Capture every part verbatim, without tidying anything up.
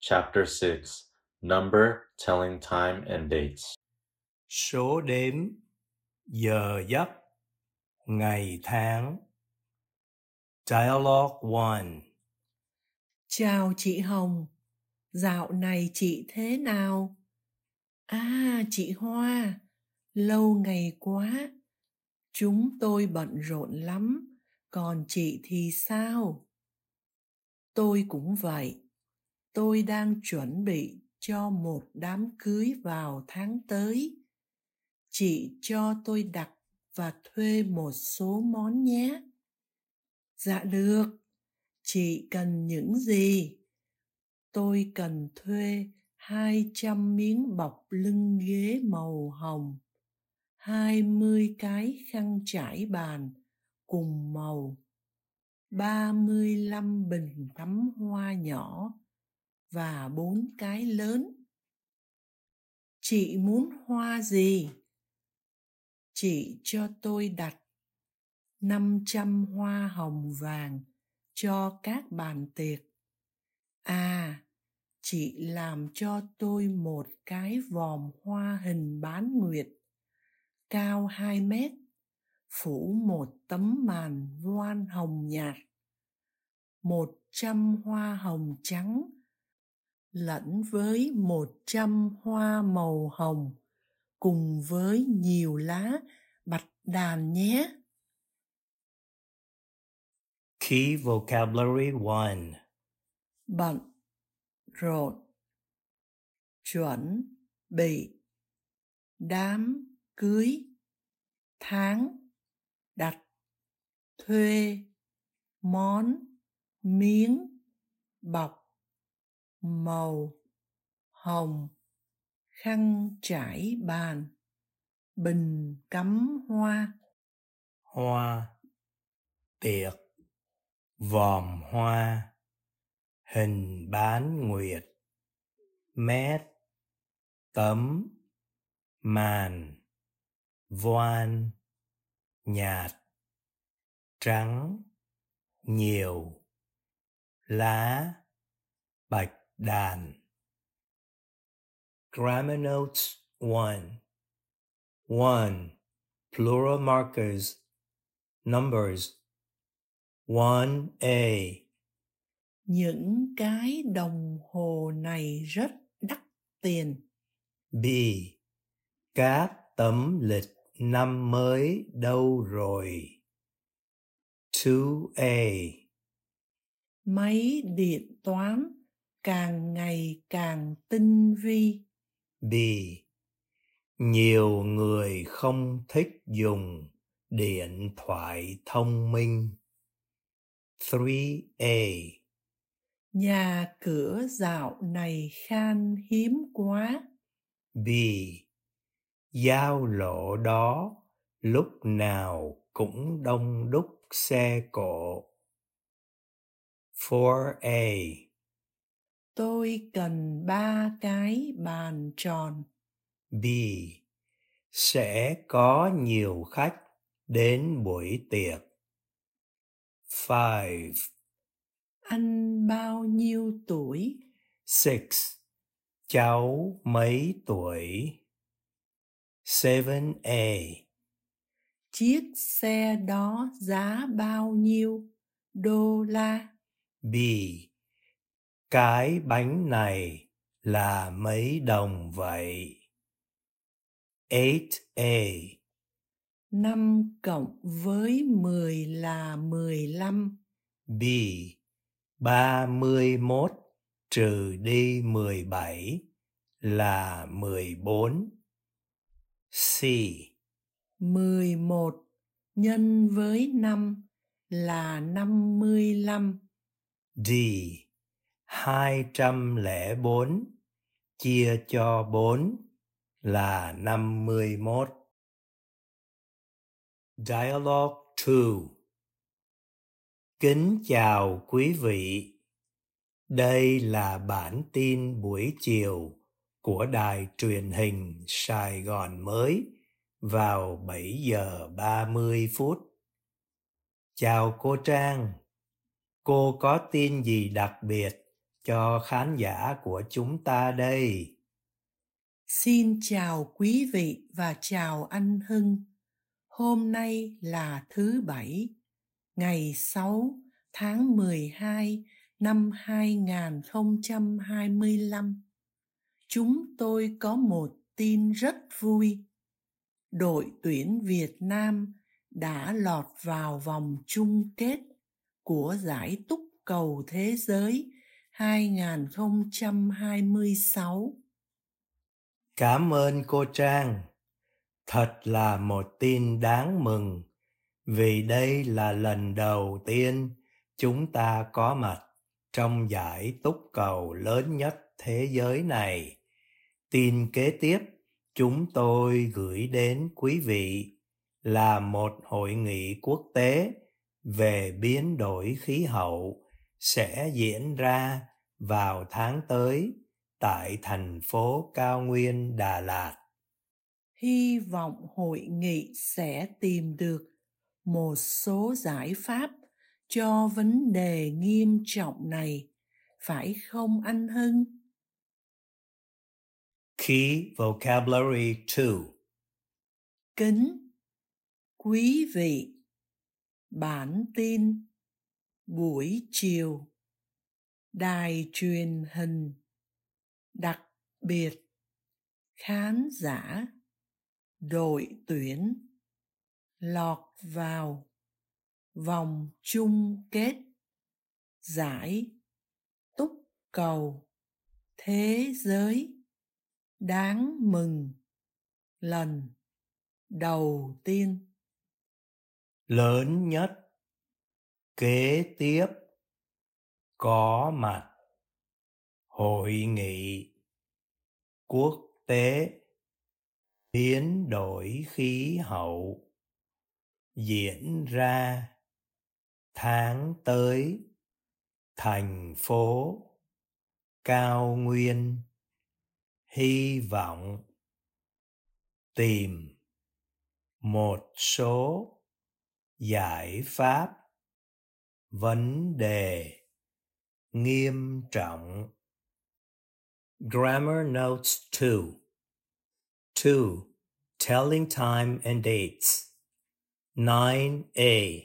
Chapter six. Number, telling time and dates. Số đếm, giờ giấc, ngày tháng. Dialogue one. Chào chị Hồng, dạo này chị thế nào? À, chị Hoa, lâu ngày quá. Chúng tôi bận rộn lắm, còn chị thì sao? Tôi cũng vậy. Tôi đang chuẩn bị cho một đám cưới vào tháng tới. Chị cho tôi đặt và thuê một số món nhé. Dạ được. Chị cần những gì? Tôi cần thuê hai trăm miếng bọc lưng ghế màu hồng, hai mươi cái khăn trải bàn cùng màu, ba mươi lăm bình cắm hoa nhỏ và bốn cái lớn. Chị muốn hoa gì? Chị cho tôi đặt năm trăm hoa hồng vàng cho các bàn tiệc. À, chị làm cho tôi một cái vòm hoa hình bán nguyệt, cao hai mét, phủ một tấm màn voan hồng nhạt, một trăm hoa hồng trắng, lẫn với một trăm hoa màu hồng, cùng với nhiều lá bạch đàn nhé. Key vocabulary one. Bận, rộn, chuẩn bị, đám cưới, tháng, đặt, thuê, món, miếng, bọc, màu, hồng, khăn trải bàn, bình cắm hoa. Hoa, tiệc, vòm hoa, hình bán nguyệt, mét, tấm, màn, voan, nhạt, trắng, nhiều, lá, bạch đàn. Grammar notes one. one. Plural markers. Numbers. one A. Những cái đồng hồ này rất đắt tiền. B. Các tấm lịch năm mới đâu rồi? two A. Máy điện toán càng ngày càng tinh vi. B. Nhiều người không thích dùng điện thoại thông minh. three A. Nhà cửa dạo này khan hiếm quá. B. Giao lộ đó lúc nào cũng đông đúc xe cộ. four A. Tôi cần ba cái bàn tròn. B. Sẽ có nhiều khách đến buổi tiệc. five. Anh bao nhiêu tuổi? six. Cháu mấy tuổi? seven A. Chiếc xe đó giá bao nhiêu đô la? B. Cái bánh này là mấy đồng vậy? eight A. năm cộng với mười là mười lăm. B. ba mươi mốt trừ đi mười bảy là mười bốn. C. mười một nhân với năm là năm mươi lăm. D. hai trăm lẻ bốn chia cho bốn là năm mươi mốt. Dialogue two. Kính chào quý vị. Đây là bản tin buổi chiều của đài truyền hình Sài Gòn mới vào bảy giờ ba mươi phút. Chào cô Trang. Cô có tin gì đặc biệt cho khán giả của chúng ta đây. Xin chào quý vị và chào anh Hưng. Hôm nay là thứ Bảy, ngày sáu tháng mười hai năm hai nghìn không trăm hai mươi lăm. Chúng tôi có một tin rất vui. Đội tuyển Việt Nam đã lọt vào vòng chung kết của giải túc cầu thế giới hai nghìn không trăm hai mươi sáu. Cảm ơn cô Trang. Thật là một tin đáng mừng, vì đây là lần đầu tiên chúng ta có mặt trong giải túc cầu lớn nhất thế giới này. Tin kế tiếp chúng tôi gửi đến quý vị là một hội nghị quốc tế về biến đổi khí hậu sẽ diễn ra vào tháng tới tại thành phố Cao Nguyên, Đà Lạt. Hy vọng hội nghị sẽ tìm được một số giải pháp cho vấn đề nghiêm trọng này, phải không anh Hưng? Key Vocabulary two. Kính quý vị, bản tin buổi chiều, đài truyền hình, đặc biệt, khán giả, đội tuyển, lọt vào vòng chung kết giải túc cầu thế giới, đáng mừng lần đầu tiên. Lớn nhất, kế tiếp, có mặt, hội nghị quốc tế biến đổi khí hậu diễn ra tháng tới thành phố Cao Nguyên, hy vọng tìm một số giải pháp vấn đề nghiêm trọng. Grammar Notes two. two. Telling time and dates. nine A.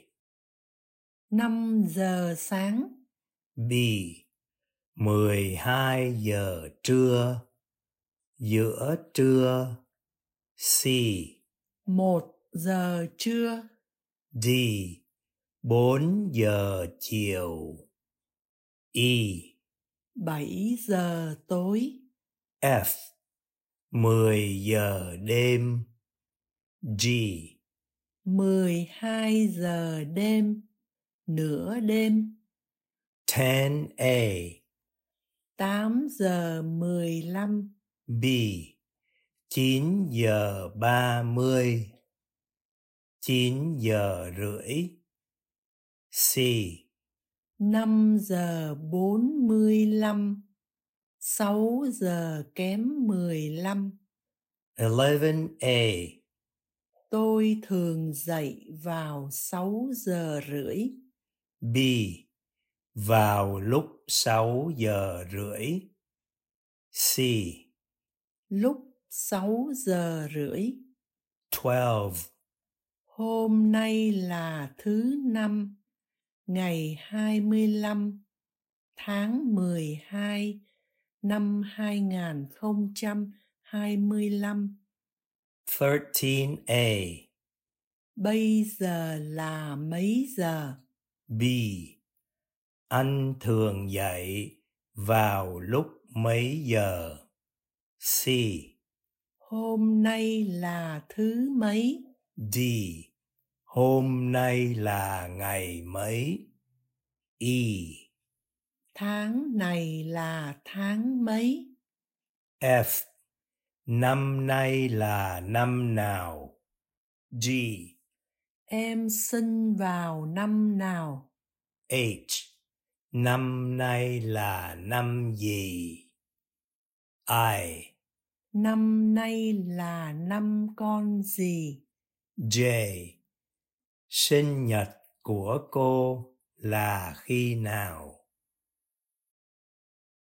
Năm giờ sáng, B. mười hai giờ trưa, giữa trưa. C. một giờ trưa, D. bốn giờ chiều. E. bảy giờ tối, F. mười giờ đêm. G. mười hai giờ đêm, nửa đêm, ten A. tám giờ mười lăm, B. chín giờ ba mươi. chín giờ rưỡi. C. năm giờ bốn mươi lăm, sáu giờ kém mười lăm. eleven A. Tôi thường dậy vào sáu giờ rưỡi. B. Vào lúc sáu giờ rưỡi. C. Lúc sáu giờ rưỡi. twelve. Hôm nay là thứ năm, ngày hai mươi lăm tháng mười hai năm hai nghìn không trăm hai mươi lăm. thirteen A. Bây giờ là mấy giờ? B. Anh thường dậy vào lúc mấy giờ? C. Hôm nay là thứ mấy? D. Hôm nay là ngày mấy? E. Tháng này là tháng mấy? F. Năm nay là năm nào? G. Em sinh vào năm nào? H. Năm nay là năm gì? I. Năm nay là năm con gì? J. Sinh nhật của cô là khi nào?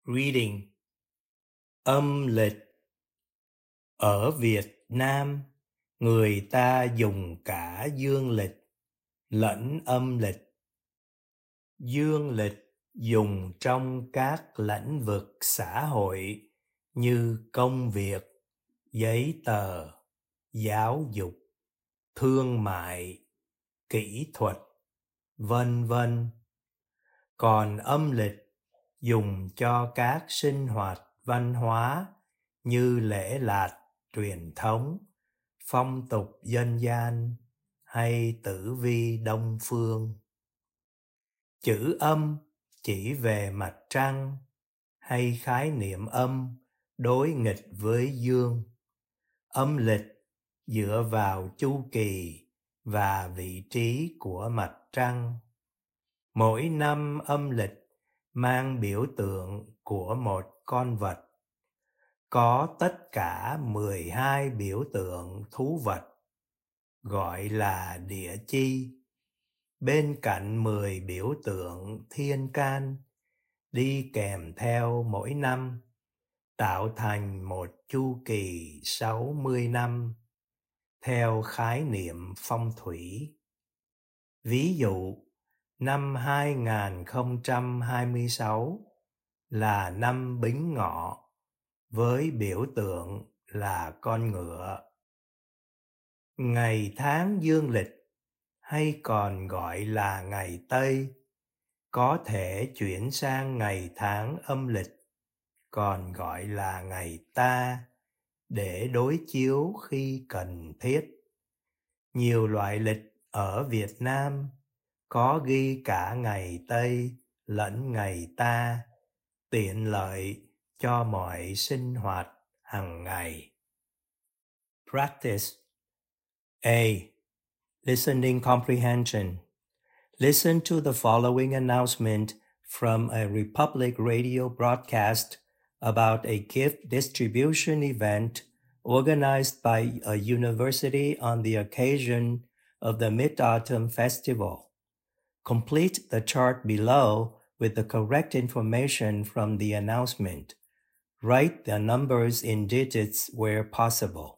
Reading. Âm lịch. Ở Việt Nam, người ta dùng cả dương lịch lẫn âm lịch. Dương lịch dùng trong các lĩnh vực xã hội như công việc, giấy tờ, giáo dục, thương mại, kỹ thuật, vân vân. Còn âm lịch dùng cho các sinh hoạt văn hóa như lễ lạt truyền thống, phong tục dân gian hay tử vi đông phương. Chữ âm chỉ về mặt trăng hay khái niệm âm đối nghịch với dương. Âm lịch dựa vào chu kỳ và vị trí của mặt trăng. Mỗi năm âm lịch mang biểu tượng của một con vật. Có tất cả mười hai biểu tượng thú vật, gọi là địa chi, bên cạnh mười biểu tượng thiên can, đi kèm theo mỗi năm, tạo thành một chu kỳ sáu mươi năm, theo khái niệm phong thủy. Ví dụ, năm hai không hai sáu là năm Bính Ngọ, với biểu tượng là con ngựa. Ngày tháng dương lịch, hay còn gọi là ngày Tây, có thể chuyển sang ngày tháng âm lịch, còn gọi là ngày Ta, để đối chiếu khi cần thiết. Nhiều loại lịch ở Việt Nam có ghi cả ngày Tây lẫn ngày Ta, tiện lợi cho mọi sinh hoạt hàng ngày. Practice. A. Listening comprehension. Listen to the following announcement from a Republic Radio broadcast about a gift distribution event organized by a university on the occasion of the Mid-Autumn Festival. Complete the chart below with the correct information from the announcement. Write the numbers in digits where possible.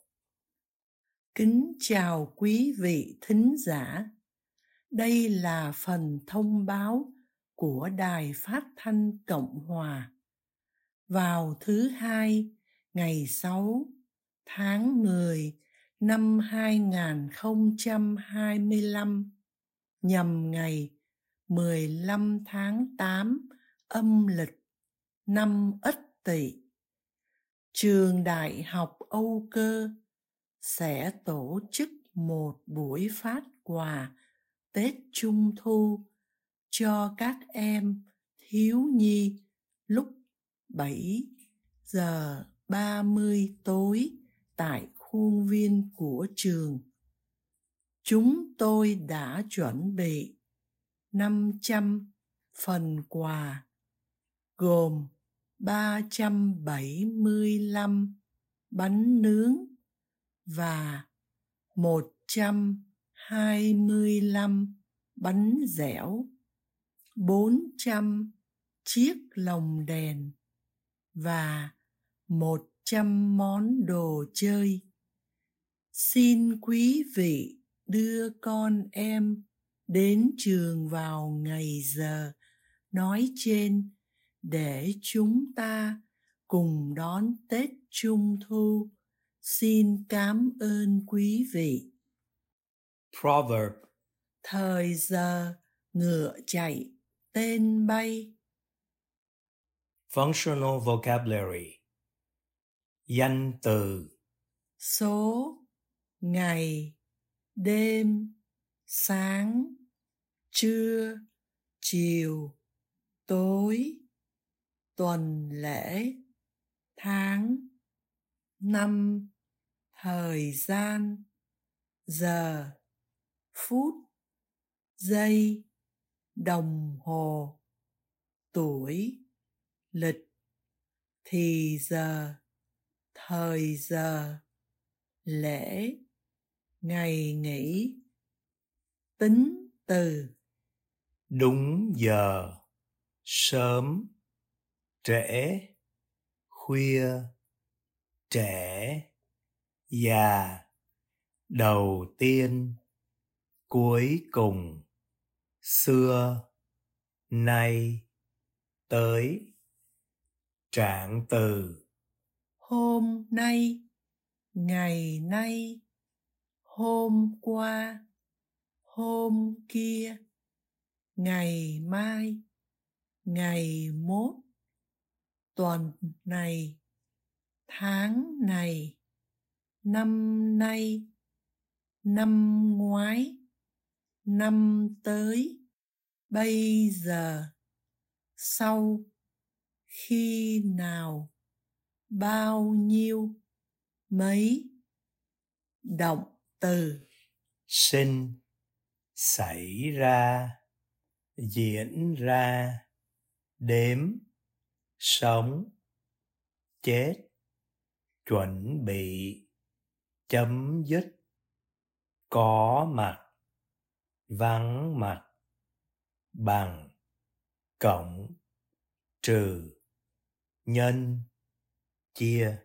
Kính chào quý vị thính giả. Đây là phần thông báo của Đài Phát thanh Cộng hòa. Vào thứ Hai, ngày sáu tháng mười năm hai không hai lăm, nhằm ngày mười lăm tháng tám âm lịch năm Ất Tỵ, Trường Đại học Âu Cơ sẽ tổ chức một buổi phát quà Tết Trung Thu cho các em thiếu nhi lúc bảy giờ ba mươi tối tại khuôn viên của trường. Chúng tôi đã chuẩn bị năm trăm phần quà, gồm ba trăm bảy mươi lăm bánh nướng và một trăm hai mươi lăm bánh dẻo, bốn trăm chiếc lồng đèn và một trăm món đồ chơi. Xin quý vị đưa con em đến trường vào ngày giờ nói trên để chúng ta cùng đón Tết Trung Thu. Xin cảm ơn quý vị. Proverb. Thời giờ ngựa chạy, tên bay. Functional vocabulary. Danh từ. Số, ngày, đêm, sáng, trưa, chiều, tối, tuần lễ, tháng, năm, thời gian, giờ, phút, giây, đồng hồ, tuổi, lịch, thì giờ, thời giờ, lễ, ngày nghỉ. Tính từ. Đúng giờ, sớm, trễ, khuya, trẻ, già, đầu tiên, cuối cùng, xưa, nay, tới. Trạng từ: hôm nay, ngày nay, hôm qua, hôm kia, ngày mai, ngày mốt, tuần này, tháng này, năm nay, năm ngoái, năm tới, bây giờ, sau, khi nào, bao nhiêu, mấy. Động từ: sinh, xảy ra, diễn ra, đếm, sống, chết, chuẩn bị, chấm dứt, có mặt, vắng mặt, bằng, cộng, trừ, nhân, chia.